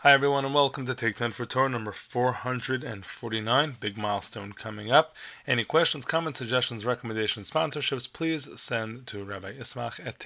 Hi everyone and welcome to Take 10 for Torah number 449. Big milestone coming up. Any questions, comments, suggestions, recommendations, sponsorships, please send to Rabbi Ismach at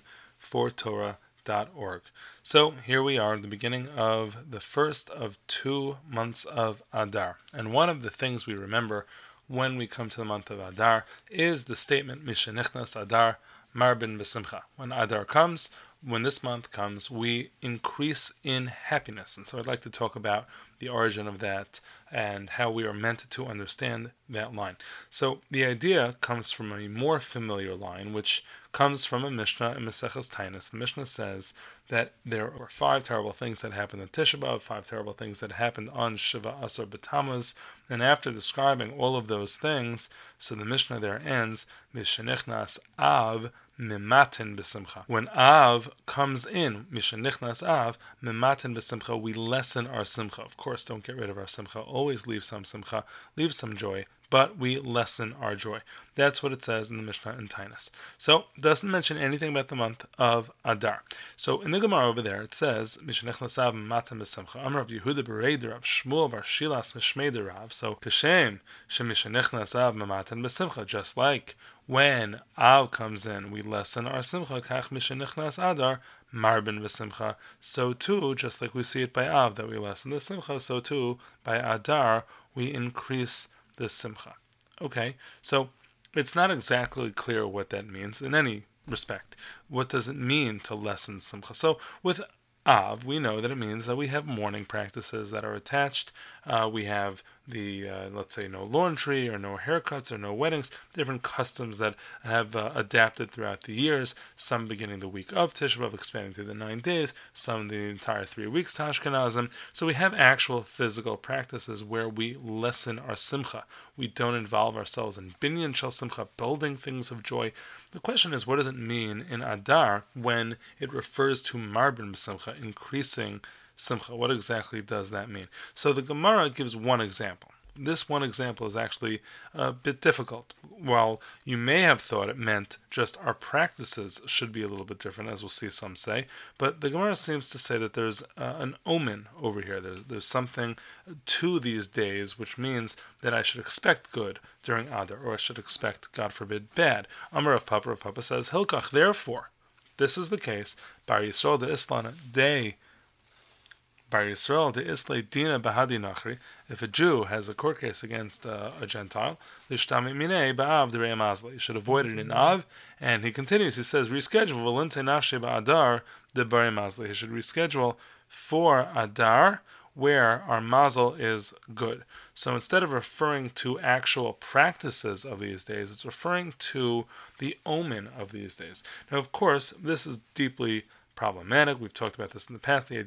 take10fortorah.org. So here we are, the beginning of the first of 2 months of Adar. And one of the things we remember when we come to the month of Adar is the statement Mishenichnas Adar Marbin B'Simcha. When Adar comes, when this month comes, we increase in happiness. And so I'd like to talk about the origin of that and how we are meant to understand that line. So the idea comes from a more familiar line, which comes from a Mishnah in Maseches Taanis. The Mishnah says that there were 5 terrible things that happened on Tisha B'Av, 5 terrible things that happened on Shiva Asar B'Tammuz, and after describing all of those things, so the Mishnah there ends, Mishenichnas Av Mimatin b'simcha. When Av comes in, Mishenichnas Av, Mimatin b'simcha, we lessen our simcha. Of course, don't get rid of our simcha. Always leave some simcha, leave some joy, but we lessen our joy. That's what it says in the Mishnah in Taanis. So, it doesn't mention anything about the month of Adar. So, in the Gemara over there, it says, Mishenichnas Av Mimatin b'simcha. Amar Rav Yehuda Bereid Rav Shmuel Bar Shilas Mishmei Rav. So, Kashem Shemishenichnas Av Mimatin b'simcha. Just like when Av comes in, we lessen our simcha. Kach Mishenichnas Adar Marbin v'simcha. So too, just like we see it by Av that we lessen the simcha, so too by Adar we increase the simcha. Okay, so it's not exactly clear what that means in any respect. What does it mean to lessen simcha? So with Av, we know that it means that we have mourning practices that are attached. We have the, let's say, no laundry or no haircuts or no weddings, different customs that have adapted throughout the years, some beginning the week of Tisha B'Av, expanding to the 9 days, some the entire 3 weeks to Ashkenazim. So we have actual physical practices where we lessen our simcha. We don't involve ourselves in binyan shel simcha, building things of joy. The question is, what does it mean in Adar when it refers to marbin b'simcha, increasing simcha? What exactly does that mean? So the Gemara gives one example. This one example is actually a bit difficult. While you may have thought it meant just our practices should be a little bit different, as we'll see some say, but the Gemara seems to say that there's an omen over here. There's something to these days which means that I should expect good during Adar, or I should expect, God forbid, bad. Amar Rav Papa says, Hilkach, therefore, this is the case, Bar Yisrael de Islan, they Bar Yisrael de Islay Dina Bahadi Nachri, if a Jew has a court case against a Gentile, Lishtami Minei Ba'av de Mazli, he should avoid it in Av, and he continues, he says, reschedule Valente Nafshe Ba'adar de Bar Mazli. He should reschedule for Adar, where our mazel is good. So instead of referring to actual practices of these days, it's referring to the omen of these days. Now, of course, this is deeply problematic. We've talked about this in the past. The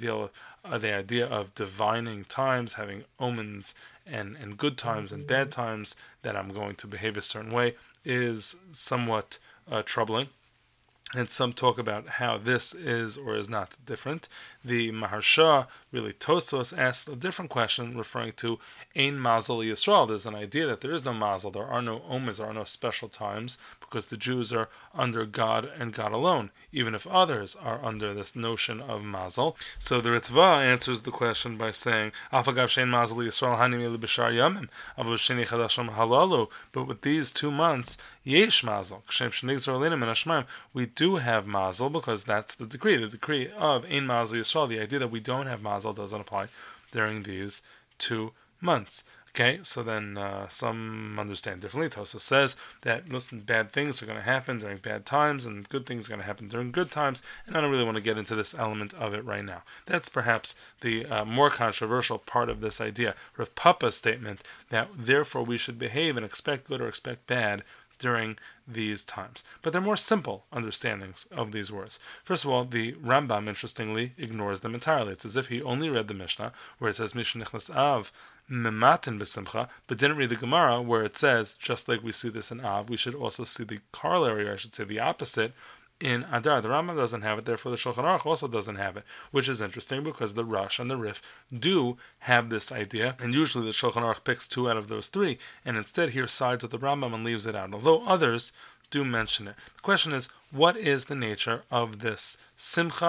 idea of divining times, having omens and good times and bad times, that I'm going to behave a certain way, is somewhat troubling. And some talk about how this is or is not different. The Maharsha, really Tosfos, asks a different question referring to Ein Mazel Yisrael. There's an idea that there is no Mazel, there are no omens, there are no special times, because the Jews are under God and God alone, even if others are under this notion of Mazel. So the Ritva answers the question by saying, Afagav Shein Mazel Yisrael Hanim B'Shar Yamim, Avu Sheni Chadashim Halalu. But with these 2 months, Yesh Mazel, Kshem Shenigzor Aleinu Min Hashemaim, we do have Mazel because that's the decree. The decree of Ein Mazel Yisrael, the idea that we don't have Mazel doesn't apply during these 2 months. Okay, so then some understand differently. Tosa says that, listen, bad things are going to happen during bad times and good things are going to happen during good times, and I don't really want to get into this element of it right now. That's perhaps the more controversial part of this idea. Rav Papa's statement that therefore we should behave and expect good or expect bad during these times. But they're more simple understandings of these words. First of all, the Rambam, interestingly, ignores them entirely. It's as if he only read the Mishnah, where it says, Mishenichnas Av Mematin B'Simcha, but didn't read the Gemara, where it says, just like we see this in Av, we should also see the corollary, or I should say the opposite, in Adar. The Rambam doesn't have it, therefore the Shulchan Aruch also doesn't have it, which is interesting because the Rush and the Rif do have this idea, and usually the Shulchan Aruch picks 2 out of those 3, and instead here sides with the Rambam and leaves it out, although others do mention it. The question is, what is the nature of this simcha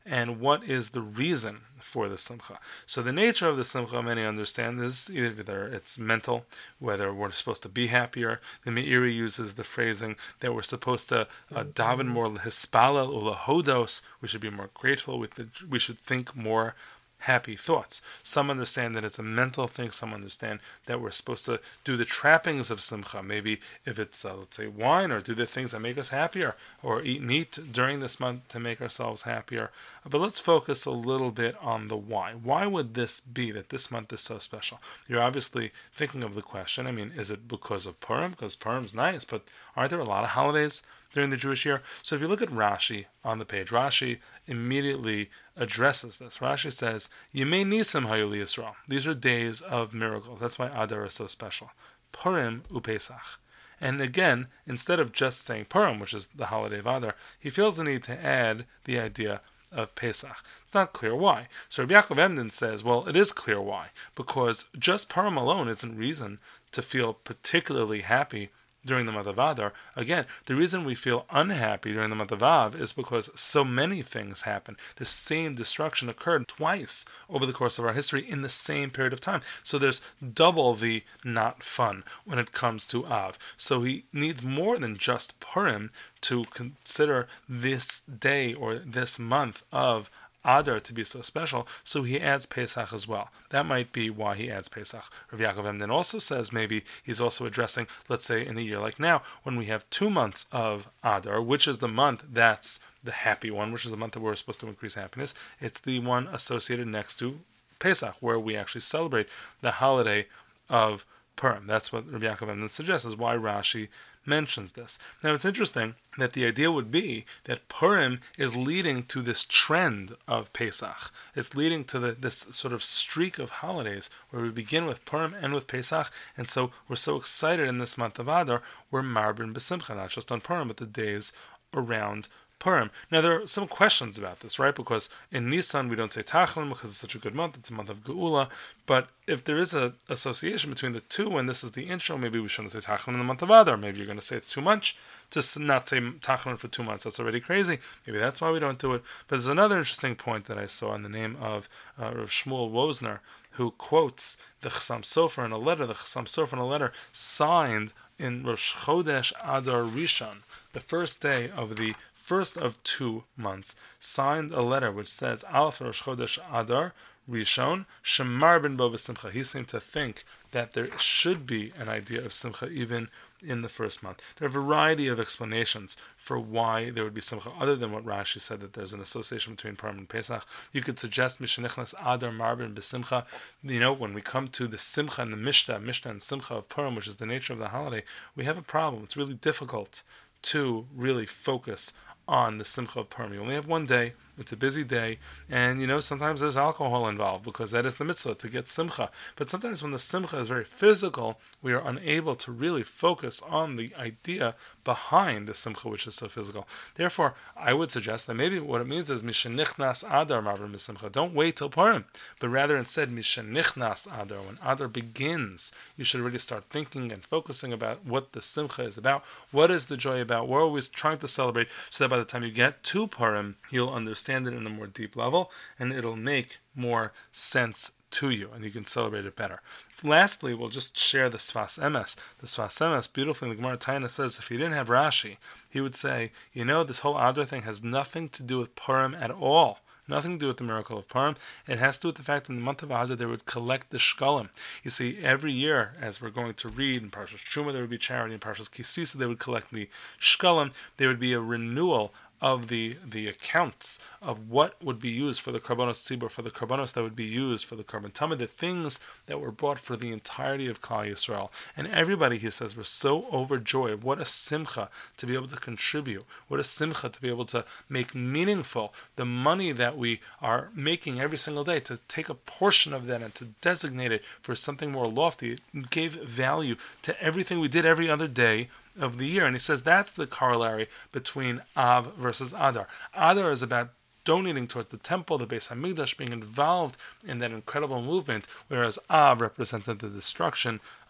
and what is the reason for the simcha. So the nature of the simcha, many understand, is either it's mental, whether we're supposed to be happier. The Meiri uses the phrasing that we're supposed to daven more hispalel ulahodos. We should be more grateful. We should think more happy thoughts. Some understand that it's a mental thing. Some understand that we're supposed to do the trappings of simcha. Maybe if it's, let's say, wine, or do the things that make us happier, or eat meat during this month to make ourselves happier. But let's focus a little bit on the why. Why would this be that this month is so special? You're obviously thinking of the question, is it because of Purim? Because Purim's nice, but aren't there a lot of holidays during the Jewish year? So if you look at Rashi on the page, Rashi immediately addresses this. Rashi says, Yemei Nisim Hayuli Yisrael. These are days of miracles. That's why Adar is so special. Purim uPesach. And again, instead of just saying Purim, which is the holiday of Adar, he feels the need to add the idea of Pesach. It's not clear why. So Rabbi Yaakov Emden says, well, it is clear why. Because just Purim alone isn't reason to feel particularly happy during the month of Adar. Again, the reason we feel unhappy during the month of Av is because so many things happen. The same destruction occurred twice over the course of our history in the same period of time. So there's double the not fun when it comes to Av. So he needs more than just Purim to consider this day or this month of Adar to be so special, so he adds Pesach as well. That might be why he adds Pesach. Rav Yaakov Emden also says maybe he's also addressing, let's say in a year like now, when we have 2 months of Adar, which is the month that's the happy one, which is the month that we're supposed to increase happiness. It's the one associated next to Pesach, where we actually celebrate the holiday of Purim. That's what Rav Yaakov Emden suggests, is why Rashi mentions this. Now it's interesting that the idea would be that Purim is leading to this trend of Pesach. It's leading to this sort of streak of holidays where we begin with Purim and with Pesach, and so we're so excited in this month of Adar, we're marbin b'simcha, not just on Purim, but the days around Purim. Now there are some questions about this, right? Because in Nisan we don't say Tachlin because it's such a good month, it's a month of Geula, but if there is an association between the two, and this is the intro, maybe we shouldn't say Tachlin in the month of Adar. Maybe you're going to say it's too much to not say Tachlin for 2 months. That's already crazy. Maybe that's why we don't do it. But there's another interesting point that I saw in the name of Rav Shmuel Wozner, who quotes the Chassam Sofer in a letter. The Chassam Sofer in a letter signed in Rosh Chodesh Adar Rishon, the first day of the first of 2 months, signed a letter which says, Aleph Rosh Chodesh Adar Rishon, Shemar ben bo b'simcha. He seemed to think that there should be an idea of simcha even in the first month. There are a variety of explanations for why there would be simcha, other than what Rashi said, that there's an association between Purim and Pesach. You could suggest Mishenichnas Adar Marbin b'simcha. When we come to the simcha and the Mishnah and simcha of Purim, which is the nature of the holiday, we have a problem. It's really difficult to really focus on the simcha of Purim. You only have 1 day, it's a busy day, and sometimes there's alcohol involved because that is the mitzvah, to get simcha. But sometimes when the simcha is very physical, we are unable to really focus on the idea behind the simcha, which is so physical. Therefore, I would suggest that maybe what it means is Mishenichnas Adar Marbin b'simcha. Don't wait till Purim, but rather instead Mishenichnas Adar. When Adar begins, you should already start thinking and focusing about what the simcha is about. What is the joy about? We're always trying to celebrate, so that by the time you get to Purim, you'll understand it in a more deep level, and it'll make more sense to you, and you can celebrate it better. Lastly, we'll just share the Sfas Emes. The Sfas Emes, beautifully, the Gemara Taina says, if he didn't have Rashi, he would say, this whole Adar thing has nothing to do with Purim at all. Nothing to do with the miracle of Purim. It has to do with the fact that in the month of Adar they would collect the shkalim. You see, every year, as we're going to read in Parshas Truma, there would be charity. In Parshas Kisisa, they would collect the shkalim. There would be a renewal of the accounts of what would be used for the Karbanos Tzibur, for the Karbanos that would be used for the Karban Tamid, the things that were bought for the entirety of Klal Yisrael. And everybody, he says, was so overjoyed. What a simcha to be able to contribute. What a simcha to be able to make meaningful the money that we are making every single day, to take a portion of that and to designate it for something more lofty. It gave value to everything we did every other day of the year. And he says that's the corollary between Av versus Adar. Adar is about donating towards the temple, the Beis Hamikdash, being involved in that incredible movement, whereas Av represented the destruction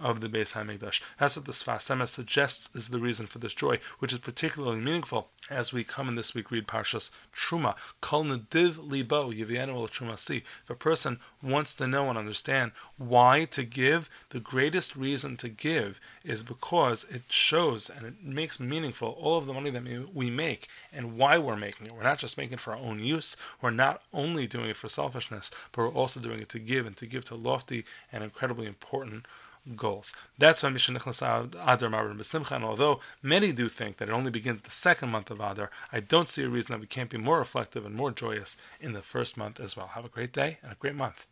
of the Beis HaMikdash. That's what the Sfas Emes suggests is the reason for this joy, which is particularly meaningful as we come in this week read Parshas Truma. Kol nediv libo yivienu el trumasi. If a person wants to know and understand why to give, the greatest reason to give is because it shows and it makes meaningful all of the money that we make and why we're making it. We're not just making it for our own use. We're not only doing it for selfishness, but we're also doing it to give, and to give to lofty and incredibly important goals. That's why Mishnah Nichnas Adar Marban B'Simcha. And although many do think that it only begins the second month of Adar, I don't see a reason that we can't be more reflective and more joyous in the first month as well. Have a great day and a great month.